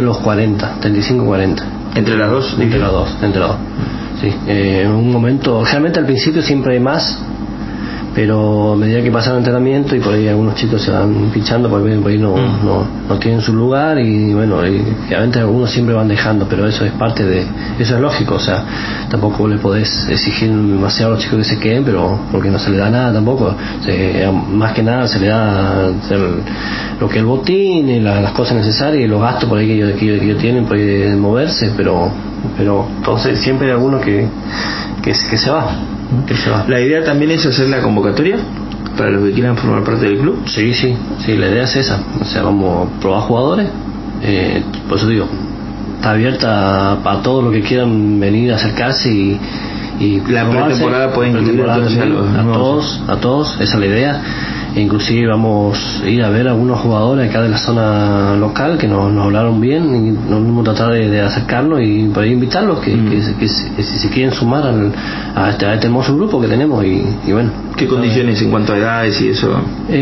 de los 40, 35-40. ¿Entre las dos? Entre las dos. Sí. En un momento, realmente al principio siempre hay más, pero a medida que pasa el entrenamiento y por ahí algunos chicos se van pinchando porque por ahí no tienen su lugar y bueno, y realmente algunos siempre van dejando, pero eso es parte de, eso es lógico, o sea, tampoco le podés exigir demasiado a los chicos que se queden, pero porque no se le da nada tampoco, más que nada se le da lo que el botín y las cosas necesarias y los gastos por ahí que ellos tienen por ahí de moverse, pero entonces siempre hay alguno que se va. ¿La idea también es hacer la convocatoria para los que quieran formar parte del club? Sí, la idea es esa, o sea, vamos a probar jugadores, por eso digo, está abierta para todos los que quieran venir a acercarse y la pretemporada puede incluir a todos, esa es la idea. Inclusive vamos a ir a ver a algunos jugadores acá de la zona local que nos hablaron bien y nos vamos a tratar de acercarnos y por ahí invitarlos que si se quieren sumar a este hermoso grupo que tenemos y bueno. ¿Qué condiciones en cuanto a edades y eso?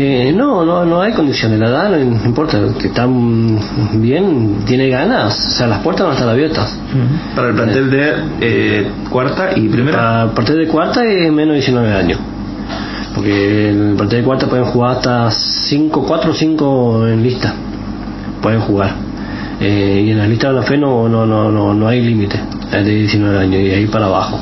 No hay condiciones, la edad no importa, que están bien, tiene ganas, o sea, las puertas van a estar abiertas. Para el plantel de cuarta y primera. Para el plantel de cuarta es menos de 19 años. Porque en el partido de cuarta pueden jugar hasta 4 o 5 en lista, pueden jugar, y en la lista de la fe no hay límite, es de 19 años y ahí para abajo.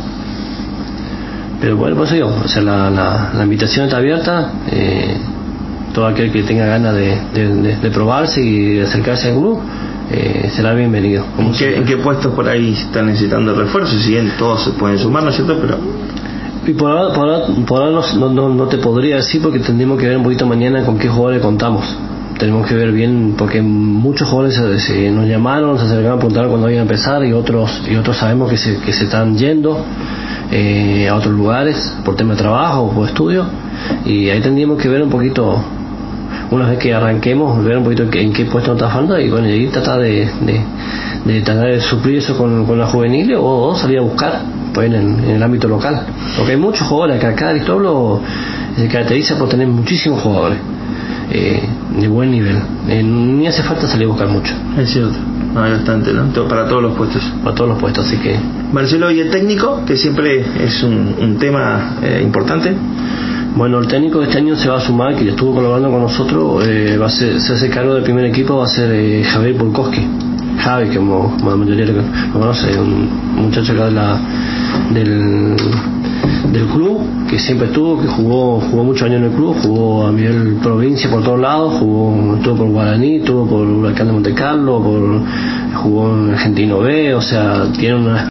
Pero bueno, pues yo, o sea, la invitación está abierta, todo aquel que tenga ganas de probarse y de acercarse al club será bienvenido. ¿En qué puestos por ahí están necesitando refuerzos? Si bien todos se pueden sumar, ¿no es cierto? Y por ahora no te podría decir porque tendremos que ver un poquito mañana con qué jugadores contamos. Tenemos que ver bien porque muchos jugadores nos llamaron, se acercaron a preguntar cuándo iban a empezar y otros sabemos que se están yendo a otros lugares por tema de trabajo o por estudio y ahí tendríamos que ver un poquito, una vez que arranquemos, ver un poquito en qué puesto nos está falta y bueno, y ahí tratar de suplir eso con la juvenil o salir a buscar pues en el ámbito local, porque hay muchos jugadores acá Aristóbulo se caracteriza por tener muchísimos jugadores de buen nivel, ni hace falta salir a buscar mucho. Es cierto, hay bastante, ¿no? Para todos los puestos, así que Marcelo, y el técnico, que siempre es un tema importante. Bueno, el técnico de este año se va a sumar, que ya estuvo colaborando con nosotros, se hace cargo del primer equipo, va a ser Javier Pulkowski. Javi, que como la mayoría lo conoce, un muchacho acá del club, que siempre estuvo, que jugó muchos años en el club, jugó a nivel provincia por todos lados, estuvo por Guaraní, estuvo por Huracán de Monte Carlo, jugó en Argentino B, o sea, tiene una